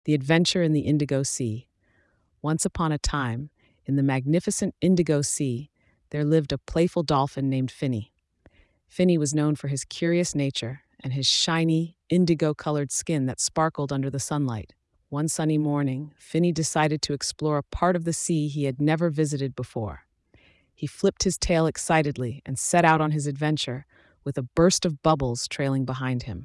The Adventure in the Indigo Sea. Once upon a time, in the magnificent Indigo Sea, there lived a playful dolphin named Finny. Finny was known for his curious nature and his shiny, indigo-colored skin that sparkled under the sunlight. One sunny morning, Finny decided to explore a part of the sea he had never visited before. He flipped his tail excitedly and set out on his adventure, with a burst of bubbles trailing behind him.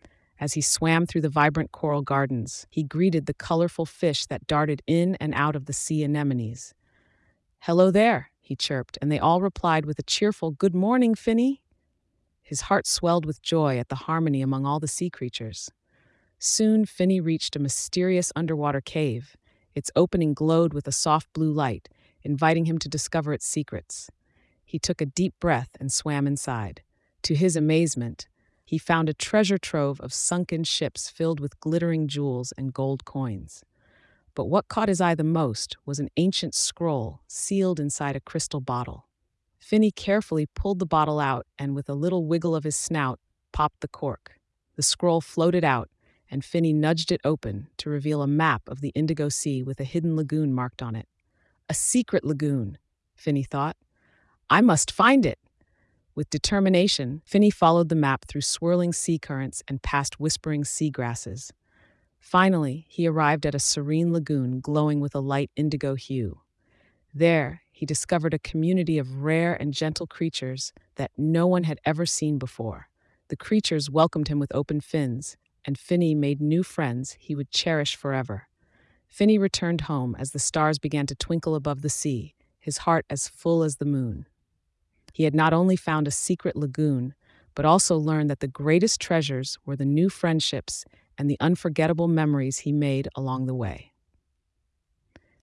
As he swam through the vibrant coral gardens, he greeted the colorful fish that darted in and out of the sea anemones. "Hello there," he chirped, and they all replied with a cheerful "Good morning, Finny." His heart swelled with joy at the harmony among all the sea creatures. Soon, Finny reached a mysterious underwater cave. Its opening glowed with a soft blue light, inviting him to discover its secrets. He took a deep breath and swam inside. To his amazement, he found a treasure trove of sunken ships filled with glittering jewels and gold coins. But what caught his eye the most was an ancient scroll sealed inside a crystal bottle. Finny carefully pulled the bottle out and, with a little wiggle of his snout, popped the cork. The scroll floated out, and Finny nudged it open to reveal a map of the Indigo Sea with a hidden lagoon marked on it. A secret lagoon, Finny thought. I must find it. With determination, Finny followed the map through swirling sea currents and past whispering sea grasses. Finally, he arrived at a serene lagoon glowing with a light indigo hue. There, he discovered a community of rare and gentle creatures that no one had ever seen before. The creatures welcomed him with open fins, and Finny made new friends he would cherish forever. Finny returned home as the stars began to twinkle above the sea, his heart as full as the moon. He had not only found a secret lagoon, but also learned that the greatest treasures were the new friendships and the unforgettable memories he made along the way.